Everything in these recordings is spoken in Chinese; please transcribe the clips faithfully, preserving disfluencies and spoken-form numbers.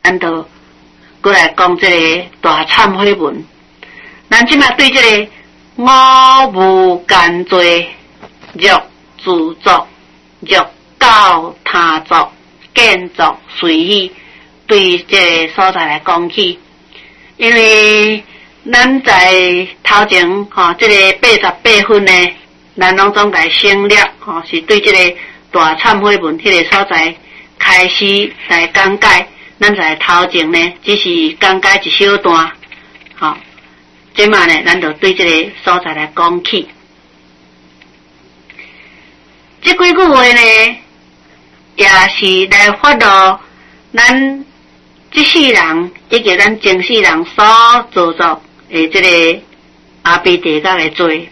咱就过来讲这个大忏悔文。咱即马对这个我无干罪，欲自作，欲教他作，见作随意，对这个所在来讲起。因为咱在头前吼，这个八十八分呢，咱拢总来省略吼，是对这个大忏悔文迄个所在开始来讲解。咱在头前呢，只是讲解一小段，吼。即嘛呢，咱就对这个所在来讲起。这几句话呢，也是来发露咱这世人以及咱前世人所做作的这个阿鼻地狱的罪。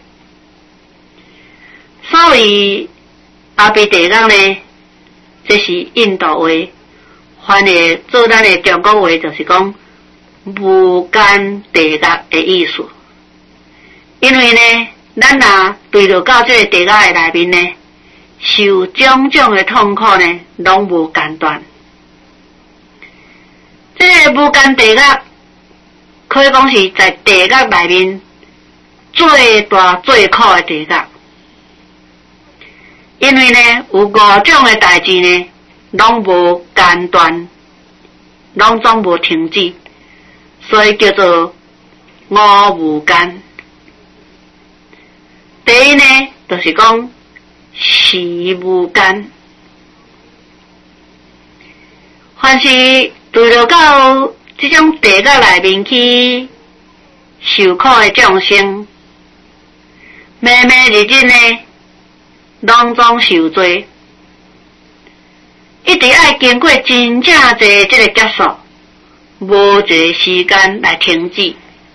所谓阿鼻地狱呢，这是印度话，翻译做咱的中国话就是讲无间地狱的意思。因为呢，咱若对着到这个地狱的内面呢，受种种的痛苦呢，拢无间断。这个无间地狱可以讲是在地狱内面最大最苦的地狱。因为呢，有五种的代志呢，拢无间断，拢总无停止，所以叫做五无间。第一呢，就是讲时无间。凡是对着到这种地狱内面去受苦的众生，每每日日呢，拢总受罪，一直要经过真正侪这个结束，无一个时间来停止。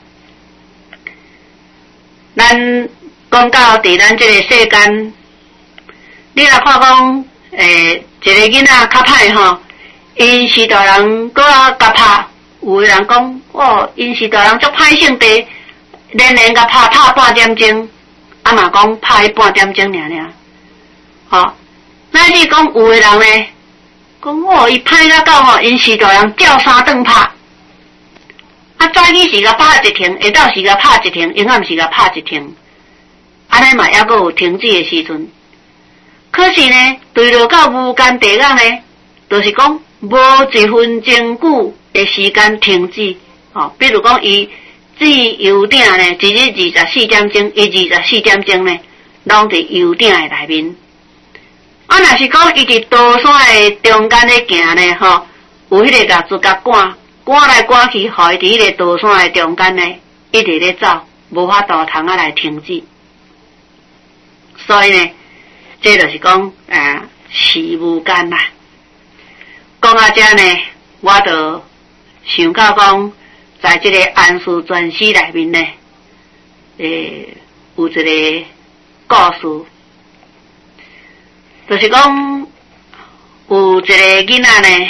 咱讲到伫咱这个世间，你若看讲，诶、欸，一个囡仔较歹吼，因是大人搁啊甲拍，有的人讲，哦，因是大人足歹性地，连连甲拍拍半点钟，啊嘛讲拍半点钟尔尔。吼，乃至讲有的人呢，讲哦，伊歹甲到吼，因是大人照三顿拍，啊早起时甲拍一停，下昼时甲拍一停，昏暗时甲拍一停，安尼嘛还阁有停止的时阵。可是呢，对落到无间地狱呢，就是讲无一分钟久的时间停止。哦，比如讲伊至油鼎呢，一日二十四点钟，伊二十四点钟呢，拢伫油鼎的内面。啊，若是讲伊伫刀山的中间咧行呢，吼，有迄个甲自甲赶，赶来赶去，互伊伫迄个刀山的中间呢，一直咧走，无法度通啊来停止。所以呢，这就是讲啊，时无间啦。讲到这呢，我就想到讲，在这个安史全书内面呢，诶，有一个故事。就是讲，有一个囡仔呢，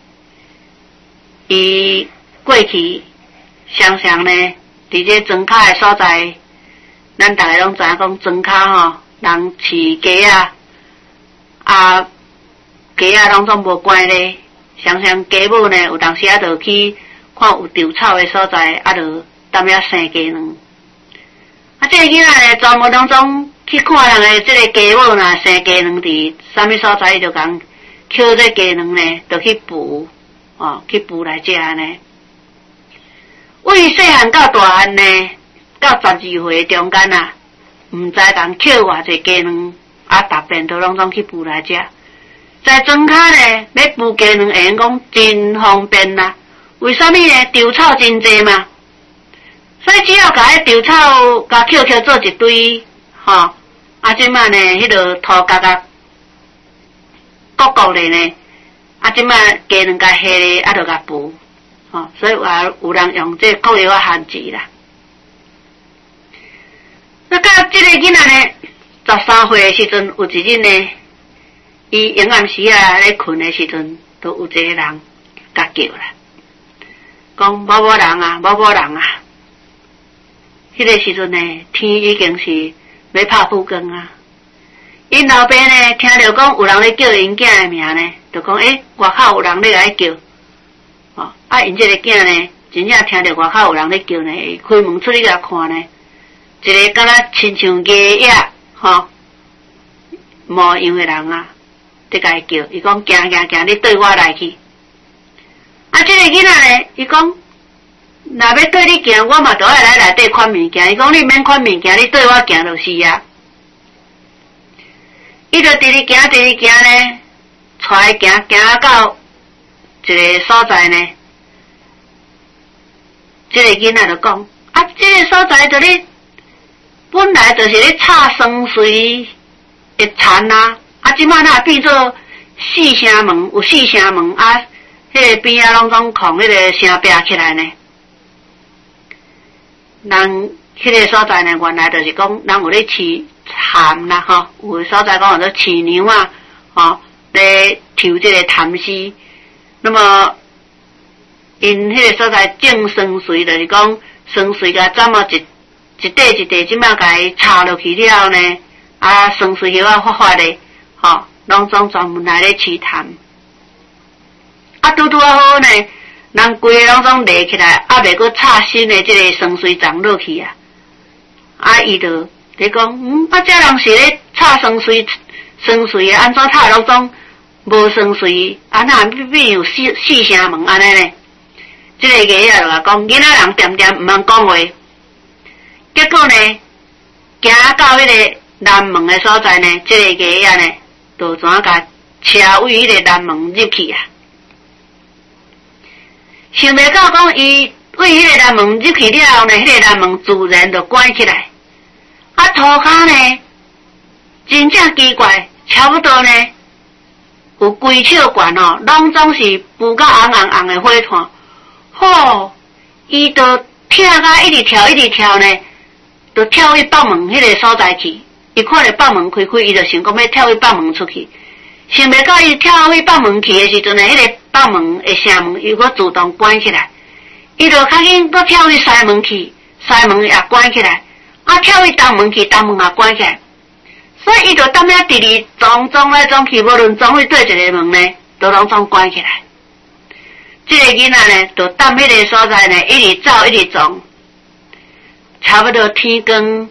伊过去常常呢，伫这庄脚的所在，咱大家拢知影讲庄脚吼，人饲鸡啊，啊，鸡啊拢总无关咧，常常鸡母呢，有当时啊，就去看有稻草的所在，啊，就踮遐生鸡卵。啊，这个囡仔呢，专门拢总去看人诶，这个鸡母若生鸡卵伫啥物所在，伊就讲捡这鸡卵呢，就去孵，哦，去孵来食呢。为细汉到大汉呢，到十二岁中间啊，毋知讲捡偌济鸡卵，啊，逐遍都拢总去孵来食。在庄脚呢，要孵鸡卵，会用讲真方便啦。为啥物呢？稻草真济嘛，所以只要甲迄稻草甲捡捡做一堆。吼，啊，即摆呢，迄落土角角角角咧呢，啊，即摆鸡卵甲下咧，啊，就甲孵，吼，所以有有人用这国药啊限制啦。那到即个囡仔呢，十三岁的时阵，有一日呢，伊昏暗时啊咧困的时阵，都有一个人甲叫啦，讲某某人啊，某某人啊，迄、那个时阵呢，天已經是要拍富光啊！因老爸呢，聽到講有人咧叫因囝的名呢，就講誒，外口有人咧來叫， 哦，啊，因这个囝呢，真正听到外口有人咧叫呢，开门出去甲看呢，一个敢若亲像鸡仔，吼，模样的人啊，伫甲伊叫，伊讲行行行，你对我来去。啊，这个囡仔呢，伊讲，若要对你行，我嘛都爱来内底款物件。伊讲你免款物件，你对我行就是啊。伊就直直行，直直行呢，带行行到一个所在呢。这个囡仔就讲，啊，这个所在就咧，本来就是咧插双水的田啊，啊，即摆若变做四声门，有四声门啊，迄个边啊拢总空迄个声壁起来呢。人迄个所在呢，原来就是讲人有咧饲蚡啦，吼，有的所在讲有咧饲牛啊，吼，咧抽这个蚡丝，那么。因迄个所在种酸水，就是讲酸水甲斩啊一一块一块，即摆甲伊插落去了后呢，啊酸水叶啊发发的，吼，拢总专门来咧饲蚡。啊，拄拄啊好呢，人规个拢总立起来，啊袂阁插新的即个酸水丛落去啊。啊，伊就咧讲，嗯，啊，这人是咧插酸水，酸水的安怎插拢总无酸水，啊那变变有四四声门安尼呢？这个爷仔就话讲，囡仔人点点毋通讲话，结果呢，行到迄个南门的所在呢，这个爷仔呢，就怎甲车位迄个南门入去啊？想袂到讲，伊为迄个南门入去了后呢，迄、那个南门自然就关起来。啊，涂骹呢，真正奇怪，差不多呢，有规尺悬哦，拢总是浮甲红红红的火炭。吼，伊就跳甲一直跳一直跳呢，就跳去北门迄个所在去。伊看到北门开开，伊就想讲要跳去北门出去。想袂到伊跳去北门去的时阵呢，迄个北门的城门又搁自动关起来。伊就较紧搁跳去西门去，西门也关起来。啊，跳去东门去，东门也关起来。所以伊就踮遐直直撞撞来撞去，无论撞去对一个门呢，都拢总关起来。这个囡仔呢，就踮迄个所在呢，一直走，一直撞，差不多天光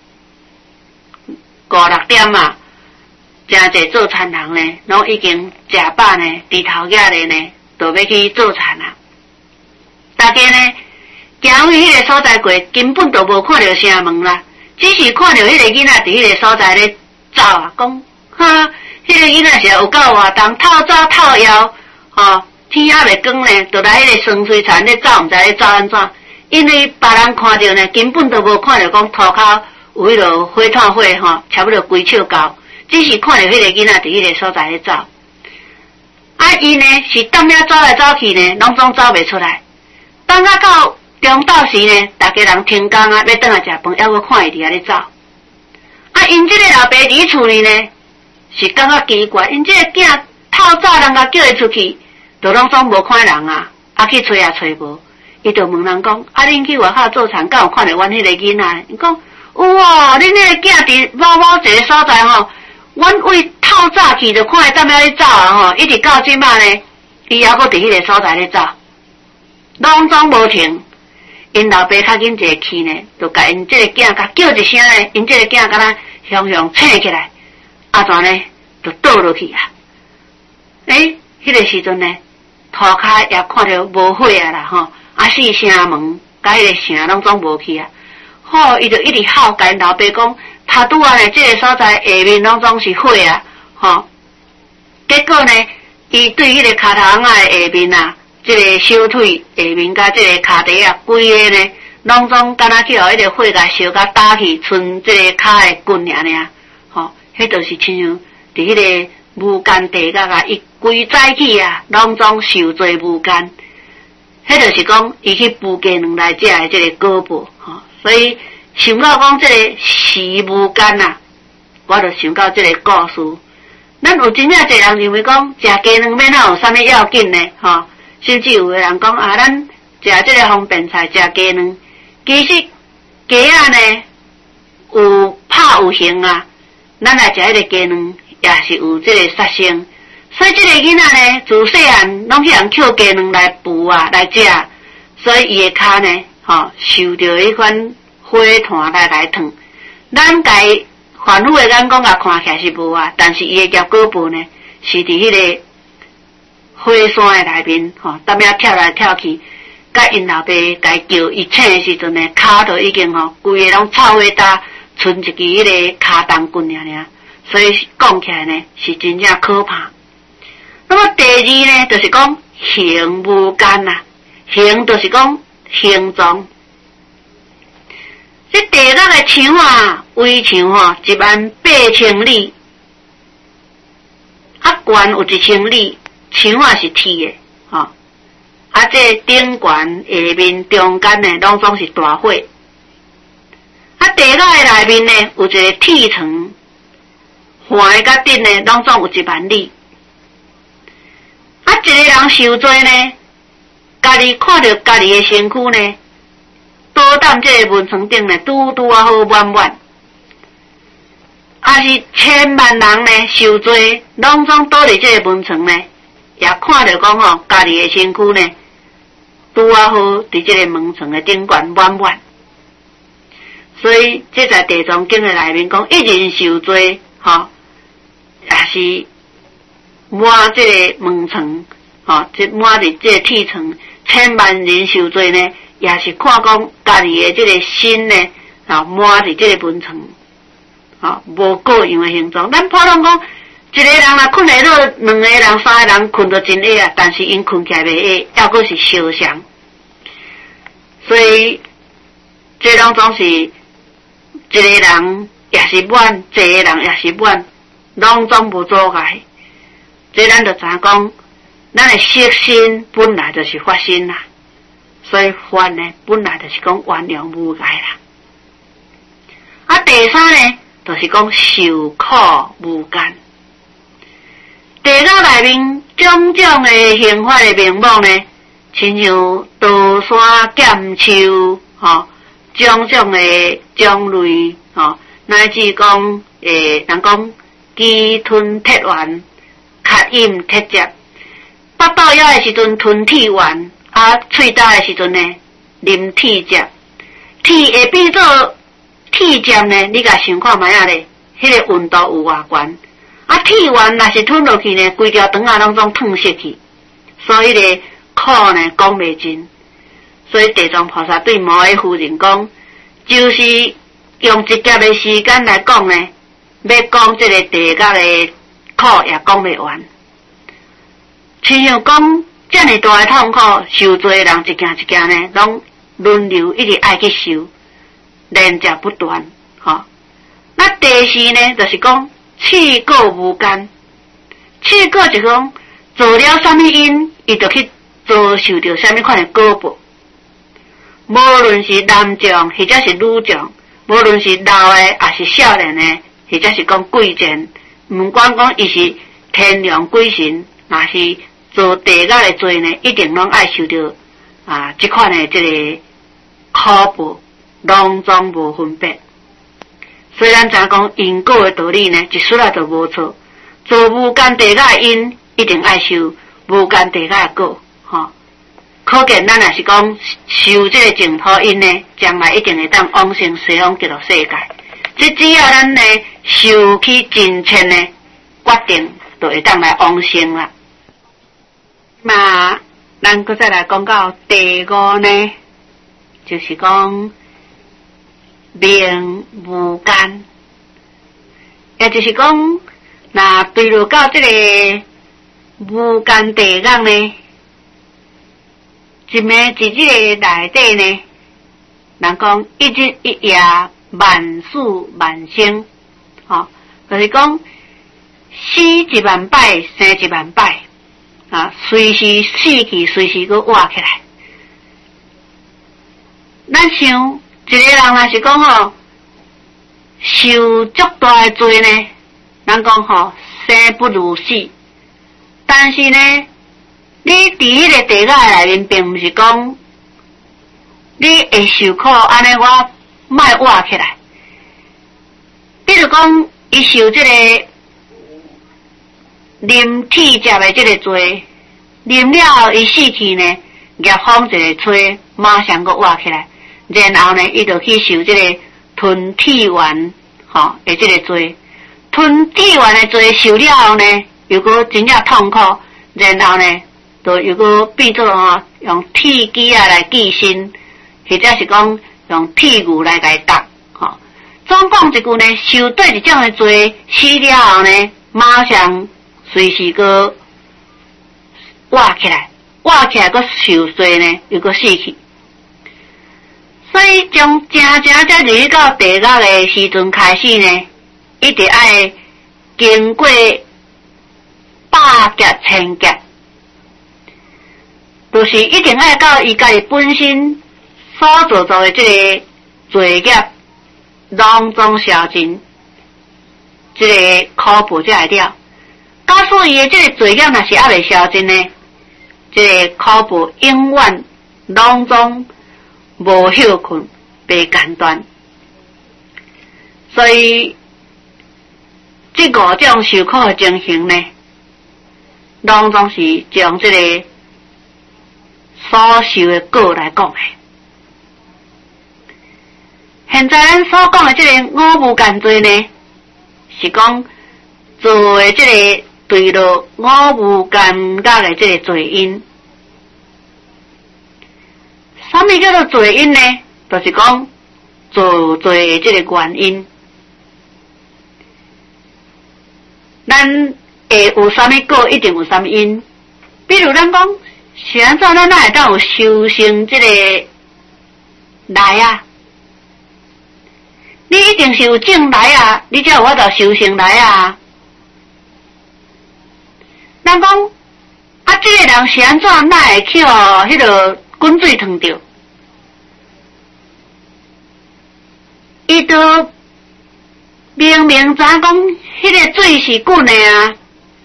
五六点啊，真侪做田人呢，拢已经食饱呢，低头仔咧呢，就要去做田啊。大家呢，行去迄个所在过，根本就无看到城门啦，只是看到迄个囡仔伫迄个所在咧走啊，讲哈，迄、那个囡仔是有够活动，透早透枵，吼。天还未光呢，就来迄个酸水田咧走，毋知咧走安怎？因为别人看到呢，根本都无看到讲涂骹有迄落火炭火吼，差不多规尺高，只是看到迄个囡仔伫迄个所在咧走。啊，伊呢是踮遐走来走去呢，拢总走袂出来。等啊到中昼时呢，大家人停工啊，要转来食饭，还阁看伊伫遐咧走。啊，因这个老爸伫厝里呢，是感觉奇怪，因这个囝透早人家叫伊出去。就拢总无看人啊，啊去找也找无，伊就问人讲：啊，恁去外口做田，敢有看到阮迄个囡仔？伊讲有哦，恁迄个囝伫某某一个所在吼，阮为透早去就看伊踮遐咧走啊吼，一直到即摆呢，伊还阁伫迄个所在咧走，拢总无停。因老爸较紧一个去呢，就甲因这个囝甲叫一声呢，因这个囝敢若雄雄醒起来，啊怎呢就倒落去啊？诶，迄、那个时阵呢？涂骹也看到无火啊啦吼，啊四城门，甲迄个城拢总无去啊。好，伊就一直号甲因老爸讲，他拄啊呢，这个所在下面拢总是火啊，吼。结果呢，伊对迄个骹头仔的下面啊，这个小腿下面甲这个骹底啊，规个呢，拢总敢若去互迄个火甲烧甲打去，剩这个骹的骨尔尔，吼，迄就是亲像伫迄个无间地甲甲一。规早起啊，拢总受罪无间，迄就是讲，伊去捕鸡卵来食的这个果报吼，所以想到讲这个死无间啊，我就想到这个故事。咱有真正侪人认为讲食鸡卵要哪有啥物要紧呢？吼，甚至有个人讲啊，咱食这个方便菜食鸡卵，其实鸡仔呢有拍有形啊，咱来食迄个鸡卵也是有这个杀生。 所以这个囡仔呢，自细汉拢去人捡鸡卵来孵啊来食，所以伊的骹呢，吼、哦、受到迄款火炭来来烫。咱家凡夫的眼光甲看起来是无啊，但是伊的脚骨部呢，是伫迄个火山的内面，吼、哦，踮遐跳来跳去。甲因老爸甲伊叫伊醒的时阵呢，骹都已经吼规个拢臭火焦，剩一支迄个骹当棍尔尔，所以讲起来呢是真正可怕。那么第二呢，就是讲形无间呐，形就是讲形状。这地角的墙啊，围墙吼一万八千里，啊悬有一千里，墙啊是铁的，吼、哦。啊，这顶悬、下面、中间呢，拢总是大火。啊，地角的内面呢，有一个铁床，环的甲顶呢，拢总有一万里。啊，一个人受罪呢，家己看到家己的身躯呢，倒踮这个文床顶呢，拄拄啊好满满。啊，是千万人呢受罪，拢总倒伫这个文床呢，也看到讲吼，家己的身躯呢。拄啊好，伫这个门床的顶悬满满，所以这在地藏经的内面讲，一人受罪，吼，也是满这个门床，吼，这满伫这个铁床，千万人受罪呢，也是看讲家己的这个心呢，啊，满伫这个门床，吼，无各样的形状。咱普通讲，一个人若困下落，两个人、三个人困到真矮啊，但是因困起来袂矮，抑阁是相像。所以这拢总是一个人也是满，一个人也是满，拢总无阻碍。这咱就知影讲，咱的色身本来就是法身啦，所以法呢本来就是讲原谅无碍啦。啊，第三呢，就是讲受苦无间。地角内面种种的刑法的名目呢，亲像刀山剑树，吼，种种的种类，吼，乃至讲诶，人讲鸡吞铁丸，咳饮铁汁，腹肚枵的时阵吞铁丸，啊，喙焦的时阵呢，啉铁汁，铁会变做铁汁呢？你甲想看卖啊咧，迄、那个温度有偌悬？啊，铁丸若是吞落去呢，规条肠啊拢总烫死去，所以咧苦呢讲袂尽。所以地藏菩萨对摩耶夫人讲，就是用一劫的时间来讲呢，要讲这个地角的苦也讲袂完。亲像讲这么大的痛苦，受罪的人一件一件呢，拢轮流一直爱去受，连续不断。吼、哦，那第四呢，就是讲。去果无间，去果就是讲做了什么因，伊就去遭受到什么款的果报。无论是男众或者是女众，无论是老的还是少年的，或者是讲贵贱，毋管讲伊是天良鬼神，若是做地角的罪呢，一定拢爱受到啊这款的这个苦报，拢总无分别。虽然咱讲因果的道理呢，一丝仔都无错。做无间地角的因，一定爱受无间地角的果，吼、哦。可见咱也是讲受这个净土因呢，将来一定会当往生西方极乐世界。这只要咱呢受起真切呢，决定就会当来往生啦。那咱搁再来讲到第五呢，就是讲。名无间，也就是讲，那对落到这个无间地角呢，一暝一日内底呢，人讲一日一夜万事万生，吼、哦，就是讲死一万摆，生一万摆，啊，随时死去，随时搁活起来。咱想。一个人若是讲吼，受足大的罪呢，咱讲吼生不如死，但是呢，你伫迄个地角内面，并毋是讲你会受苦，安尼我莫活起来。比如讲，伊受这个啉铁食的这个罪，啉了后伊死去呢，业风一个吹，马上个活起来，然后呢，伊就去受这个吞铁丸，吼的这个罪。吞铁丸的罪受了后呢，又个真正痛苦，然后呢，就又个变做吼用铁机啊来寄生，或者是讲用铁牛来甲伊搭，吼。总讲一句呢，受对一种的罪，死了后呢，马上随时个活起来，活起来个受罪呢，又个死去。所以从正正才入到地狱的时阵开始呢，一直爱经过百劫千劫，就是一定爱到伊家己本身所做做的这个罪业，拢总消尽，这个苦报才会了。假使伊的这个罪业若是还未消尽呢，这个苦报永远拢总无休困，被间断。所以这五种受苦的情形呢，拢总是从这个所受的果来讲的。现在咱所讲的这个五无间罪呢，是讲做的这个对落五无间觉的这个罪因。什么叫做罪因呢？就是讲做罪的这个原因。咱会有啥物果，一定有啥物因。比如咱讲，是安怎咱哪会当有修行这个来啊？你一定是有种来啊，你才有法度修行来啊。咱讲啊，这个人是安怎哪会去哦？迄个滚水烫着？伊都明明知影讲，迄个水是滚的啊，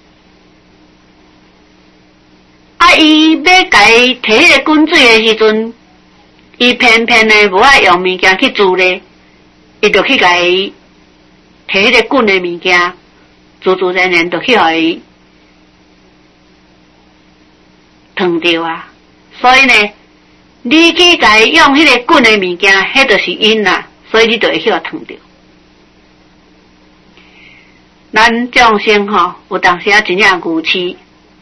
啊，伊要甲伊摕迄个滚水的时阵，伊偏偏呢无爱用物件去煮咧，伊就去甲伊摕迄个滚的物件，自自然然就去互伊烫着啊。所以呢，你去甲伊用迄个滚的物件，迄就是因啦，所以你就会去互烫着。咱众生吼，有当时啊真正愚痴。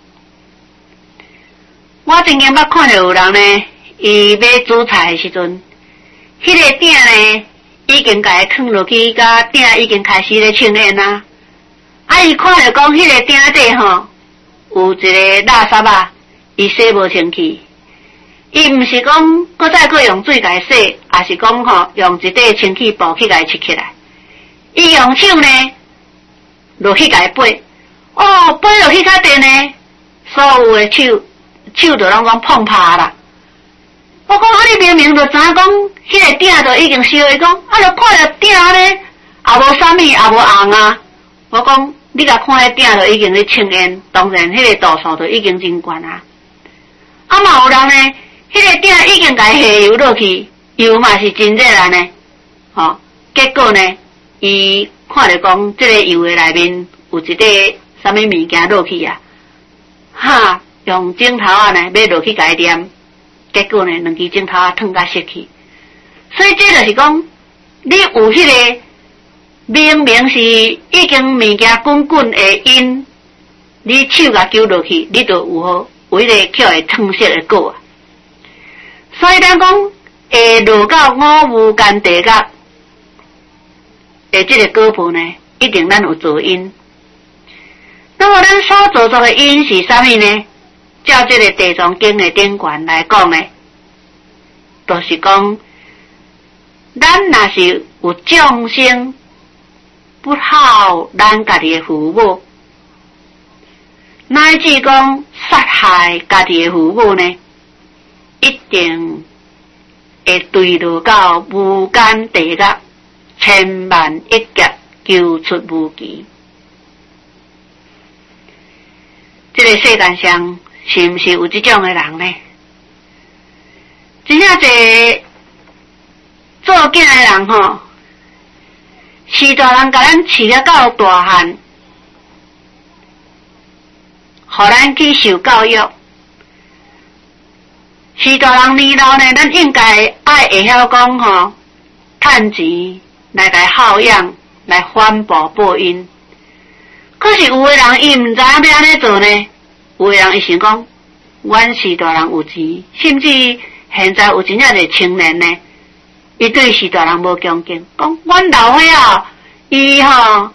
我曾经捌看到有人呢，伊要煮菜的时阵，迄、那个鼎呢已经甲伊放落去，甲鼎已经开始咧庆烟啊。啊，伊看到讲迄个鼎底吼有一个垃圾啊，伊洗无清气。伊毋是讲搁再搁用水甲伊洗，也是讲吼用一块清气布去甲伊拭起来。伊用手呢落去甲伊背，哦，背落去较低呢，所有的手手就拢讲碰趴啦。我讲啊，你明明就知影讲，迄个鼎就已经烧，伊讲啊，就看着鼎咧，也无啥物，也无红啊。我讲你甲看迄鼎就已经咧清烟，当然迄个度数就已经真悬啊。啊嘛有人呢，迄个鼎已经甲伊下油落去，油嘛是真热啊呢，吼、哦，结果呢，伊看着讲，这个油的内面有一块啥物物件落去啊，哈，用镜头啊呢要落去甲伊念，结果呢两支镜头啊烫甲熄去。所以这就是讲，你有迄个明明是已经物件滚滚的因，你手甲揪落去，你就有好有迄个叫会烫熄的果啊。所以咱讲会落到五无间地狱。诶，这个果报呢，一定咱有做因。那么咱所做作的因是啥物呢？照这个地藏经的典卷来讲呢，就是讲，咱若是有众生不好咱家己的父母，乃至讲杀害家己的父母呢，一定会坠落到无间地狱。千万一劫救出无期。这个世界上是毋是有这种的人呢？真正侪做囝的人吼，是大人甲咱饲了到大汉， 互咱去受教育。时大人年老呢，咱应该爱会晓讲吼，趁钱来来孝养，来反哺报恩。可是有的人伊毋知影要安尼做呢，有的人伊想讲，阮时大人有钱，甚至现在有真正个青年呢，伊对时大人无恭敬，讲阮老岁仔，伊吼，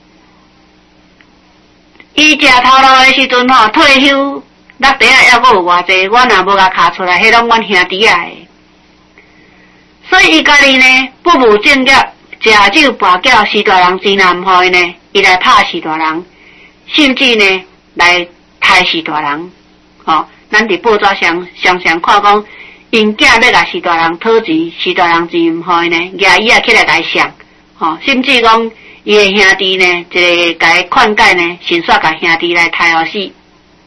伊食头路的时阵吼，退休。那底下还阁有偌济，阮若无甲卡出来，迄拢阮兄弟仔诶。所以伊家己呢不务正业，食酒跋筊，时大人真难好伊呢，伊来拍时大人，甚至呢来杀时大人。吼、哦，咱伫报纸上常常看讲，因囝要甲时大人讨钱，时大人真毋好伊呢，举伊啊起来来上。吼、哦，甚至讲伊诶兄弟呢，一个甲伊劝解呢，先煞甲兄弟来杀互死。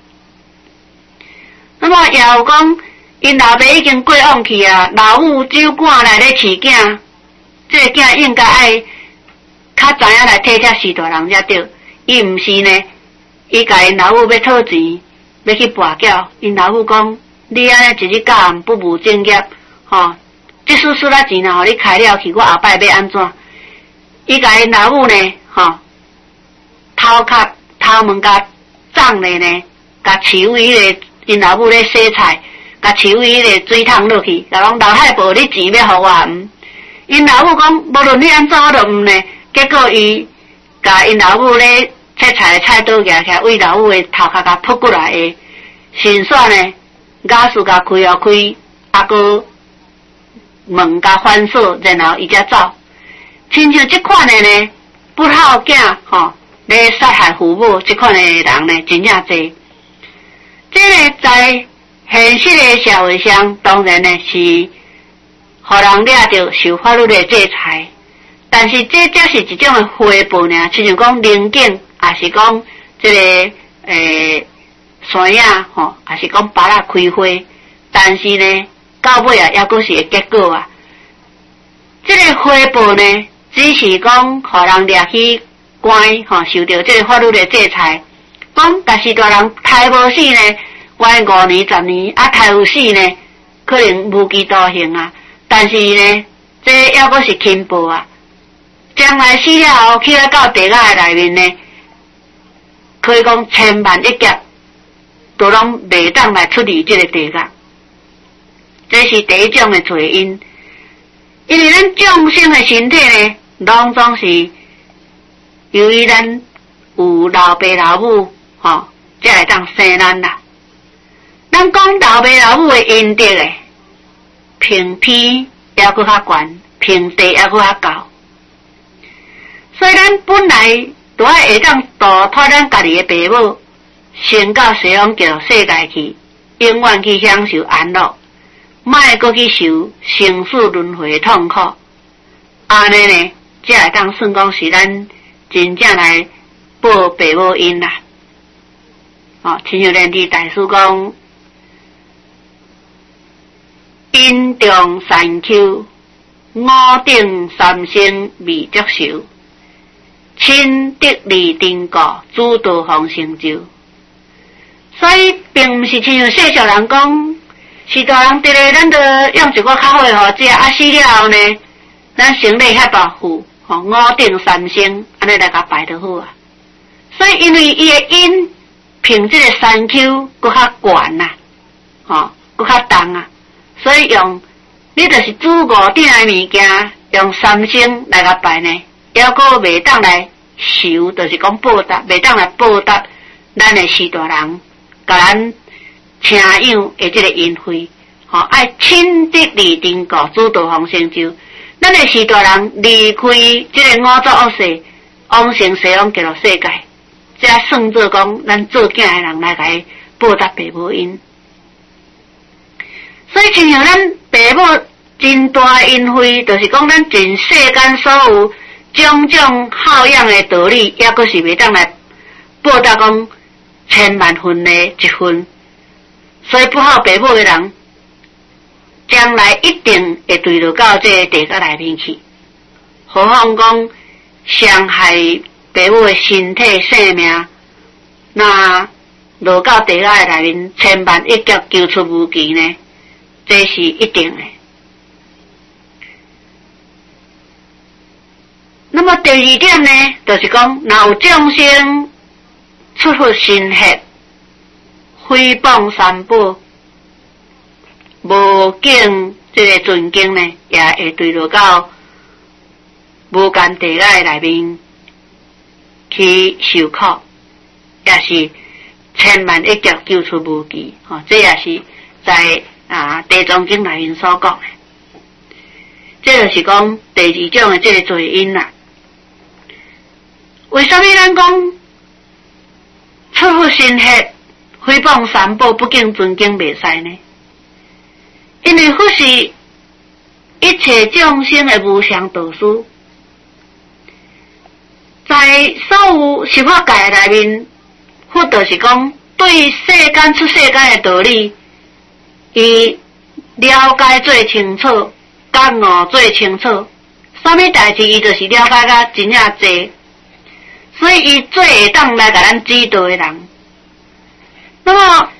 那么也有讲，因老爸已经过往去啊，老母酒馆来咧饲囝，这个囝应该爱较知影来体贴时大人才对。伊毋是呢，伊甲因老母要讨钱，要去跋筊，因老母讲，你安尼一日到暗不务正业，吼、哦，即输输啦钱若互你开了去，我后摆要安怎？伊甲因老母呢，吼、哦，头壳头门甲脏咧呢，甲饲位迄个。因老母咧洗菜，甲饲位迄个水桶落去，甲讲老太婆你钱要互我毋？因老母讲无论你安怎我都毋呢。结果伊甲因老母咧切菜的菜刀举起来，为老母的头壳甲扑过来的，先煞呢，雅士甲开哦开，啊个门甲反锁，然后伊才走。亲像即款的呢，不孝囝吼，咧杀害父母即款的人呢，真正多。这个在现实的社会上，当然呢是互人抓着受法律的制裁，但是这只是一种的回报呢，亲像讲灵境，也是讲这个诶山野吼，也是讲芭乐开花，但是呢到尾啊，抑阁是个结果啊。这个回报呢，只是讲互人抓去关吼，受到这个法律的制裁。讲，但是大人杀无死呢，关五年、十年，啊杀有死呢，可能无期徒刑啊。但是呢，这抑阁是轻报啊。将来死了后，去到地下的内面呢，可以讲千万一劫，都拢袂当来出离这个地下。这是第一种的罪因，因为咱众生的身体呢，拢总是由于咱有老爸老母。吼、哦，才会当生咱啦。咱讲老爸老母的阴德诶，平天还阁较悬，平地还阁较高。所以咱本来都爱会当度托咱家己的爸母，先到西方极世界去，永远去享受安乐，莫阁去受生死轮回的痛苦。安尼呢，才会当算讲是咱真正来报爸母恩啦。哦，亲像莲池大师讲，因重三丘，五顶三星未足寿，亲得二丁果，主道方成就。所以，并毋是亲像世俗人讲，是大人得咧，咱着用一个较好诶互食，啊死了后呢，咱成立遐大富，吼五顶三星，安尼来甲摆就好啊。所以，因为伊诶因。凭这个山丘搁较悬呐，吼，搁较重啊，所以用你就是主五顶的物件，用三星来甲拜呢，还阁袂当来受，就是讲报答，袂当来报答咱的时大人，甲咱请养的这个因费，吼，爱亲得二丁果，主道方成就。咱的时大人离开这个五浊恶世，往生西方极乐世界。这算做讲，咱做囝的人来甲伊报答爸母恩，所以亲像咱爸母真大因费，就是讲咱全世间所有种种孝养的道理，抑阁是袂当来报答讲千万分的一分。所以不孝爸母的人，将来一定会坠落到这个地界内面去。何况讲伤害爸母的身体性命，那落到地下内面，千万一脚救出无期呢？这是一定的。那么第二点呢，就是讲，若有众生出乎心血，诽谤三宝，无敬这个尊敬呢，也会坠落到无间地狱内面去受苦，也是千万一脚救出无期。吼、哦，这也是在啊地藏经内面所讲的。这就是讲第二种的这个罪因啦。为什么咱讲出乎心血，诽谤三宝，不敬尊敬袂使呢？因为佛是一切众生的无上导师，在所有十法界内面，佛就是讲对世间出世间的道理，伊了解最清楚，感悟最清楚，啥物代志伊就是了解甲真正济，所以伊最会当来甲咱指导的人。那么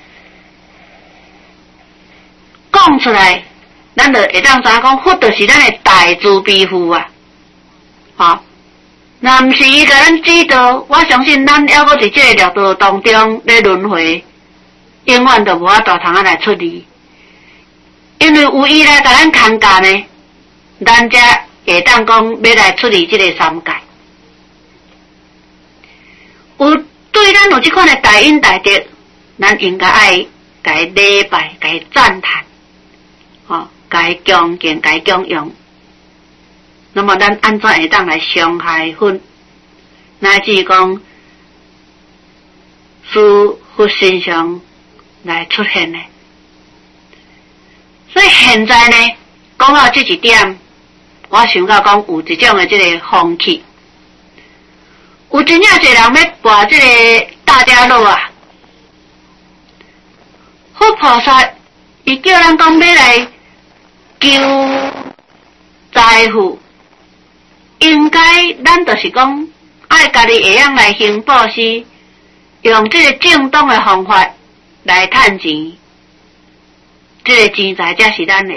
讲出来，咱就会当知影讲，佛就是咱的大慈悲父啊！吼，若毋是伊甲咱指导，我相信咱还阁伫这个六道当中咧轮回，永远都无法大通啊来出离。因为有伊来甲咱牵架呢，咱才会当讲要来出离这个三界。有对咱有这款的大恩大德，咱应该爱甲伊礼拜，甲伊赞叹。哦，该恭敬，该供养。那么咱安怎会当来伤害佛，乃至讲使佛身上来出现呢？所以现在呢，讲到这一点，我想到讲有一种的这个风气，有真正侪人要跋这个大家乐啊，佛菩萨伊叫咱讲要来求财富，应该咱就是讲爱家己会晓来行布施，用这个正当的方法来赚钱，这个钱财才是咱的。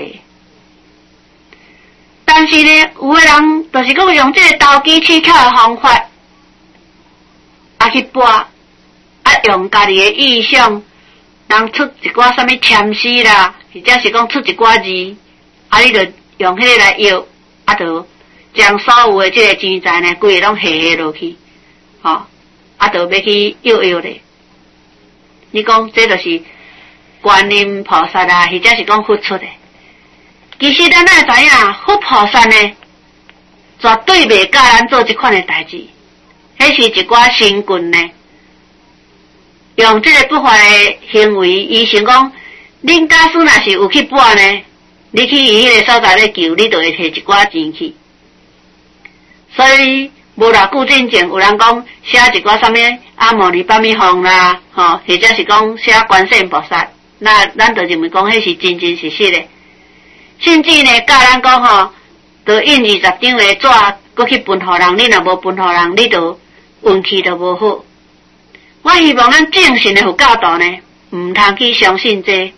但是呢，有的人就是讲用这个投机取巧的方法，啊去博，啊用家己的意向，人出一寡什么签诗啦，或者是讲出一寡字。啊！你就用迄个来要，啊，就将所有的这个钱财呢，规个拢下下落去，吼、哦，啊，就要去要要咧。你讲这就是观音菩萨啊，或者是讲佛出的。其实咱爱知影，佛菩萨呢，绝对袂教咱做这款的代志，迄是一寡神棍呢，用这个不法的行为，伊想讲，恁假使若是有去博呢？你去伊迄个所在咧求，你就会摕一寡钱去。所以无偌久之前，有人讲写一寡啥物阿摩尼巴米哄啦，吼，或者是讲写观世音菩萨，那咱就认为讲迄是真真实实的。甚至呢，教咱讲吼，就印二十张的纸，搁去分互人，你若无分互人，你就运气就无好。我希望咱正信的佛教徒呢，毋通去相信这。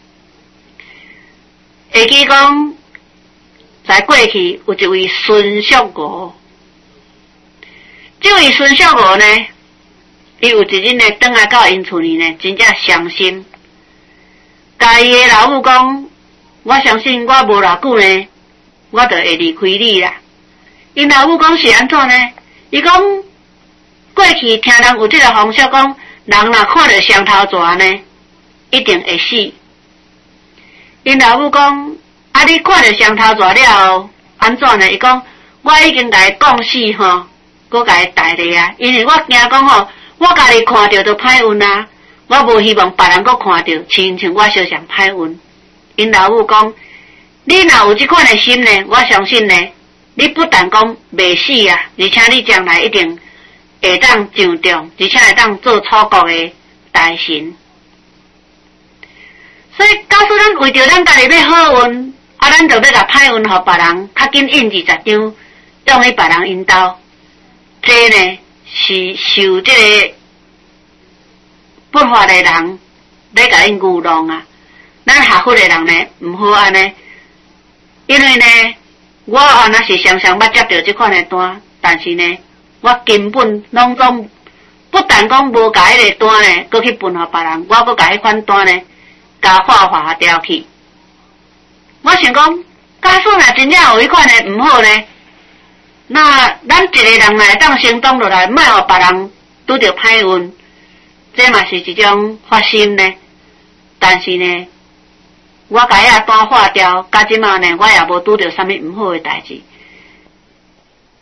会记讲，在过去有一位孙叔娥，这位孙叔娥呢，伊有一日呢，转来到因厝里呢，真正伤心。甲伊的老母讲，我相信我无偌久呢，我就会离开你啦。因老母讲是安怎呢？伊讲过去听人有这个风俗讲，人若看到双头蛇呢，一定会死。因老母讲，啊，你看到双头蛇了后，安怎呢？伊讲，我已经甲伊讲死吼，搁甲伊带咧啊，因为我惊讲吼，我家己看到就歹运啊，我无希望别人搁看到，亲像我相像歹运。因老母讲，你若有这款的心呢，我相信呢，你不但讲袂死啊，而且你将来一定会当上重，而且会当做楚国的大神。所以，假使咱为着咱家己要好运，啊，咱就要甲歹运互别人，较紧印二十张，用去别人因兜，这呢是受这个不法的人咧甲因愚弄啊，咱合法的人呢毋好安尼，因为呢，我啊若是常常捌接到即款的单，但是呢，我根本拢总不但讲无甲迄个单呢，搁去分互别人，我搁甲迄款单呢，甲划划掉去。我想讲，假使若真正有迄款的毋好呢，那咱一个人来当行动落来，莫互别人拄着歹运，这嘛是一种发心呢。但是呢，我甲遐单划掉，甲即马呢，我也无拄着啥物毋好的代志。